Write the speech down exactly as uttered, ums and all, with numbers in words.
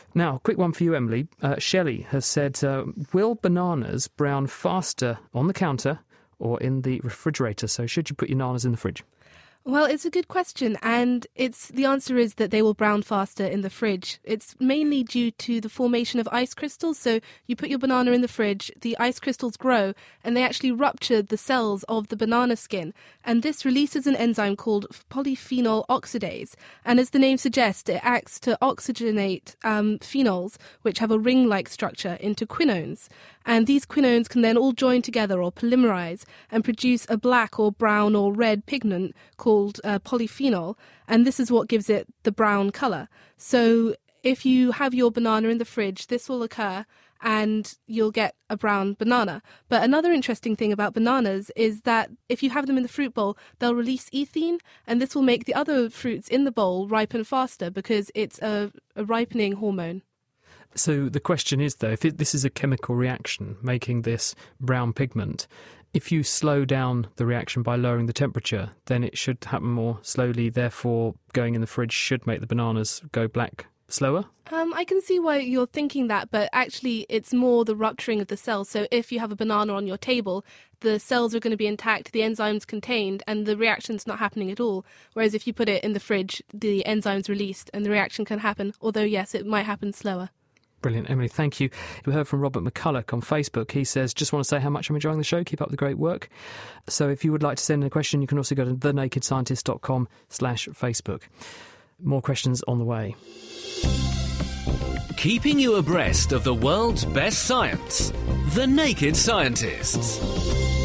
Now, quick one for you, Emily. Uh, Shelley has said, uh, will bananas brown faster on the counter or in the refrigerator? So should you put your bananas in the fridge? Well, it's a good question, and it's the answer is that they will brown faster in the fridge. It's mainly due to the formation of ice crystals. So you put your banana in the fridge, the ice crystals grow, and they actually rupture the cells of the banana skin. And this releases an enzyme called polyphenol oxidase. And as the name suggests, it acts to oxygenate um, phenols, which have a ring-like structure, into quinones. And these quinones can then all join together or polymerize and produce a black or brown or red pigment called uh, polyphenol, and this is what gives it the brown colour. So if you have your banana in the fridge, this will occur and you'll get a brown banana. But another interesting thing about bananas is that if you have them in the fruit bowl, they'll release ethene, and this will make the other fruits in the bowl ripen faster because it's a, a ripening hormone. So the question is, though, if it, this is a chemical reaction making this brown pigment, if you slow down the reaction by lowering the temperature, then it should happen more slowly. Therefore, going in the fridge should make the bananas go black slower? Um, I can see why you're thinking that, but actually it's more the rupturing of the cells. So if you have a banana on your table, the cells are going to be intact, the enzyme's contained, and the reaction's not happening at all. Whereas if you put it in the fridge, the enzyme's released and the reaction can happen, although, yes, it might happen slower. Brilliant, Emily, thank you. We heard from Robert McCulloch on Facebook. He says, just want to say how much I'm enjoying the show. Keep up the great work. So if you would like to send in a question, you can also go to the naked scientist dot com slash Facebook. More questions on the way. Keeping you abreast of the world's best science. The Naked Scientists.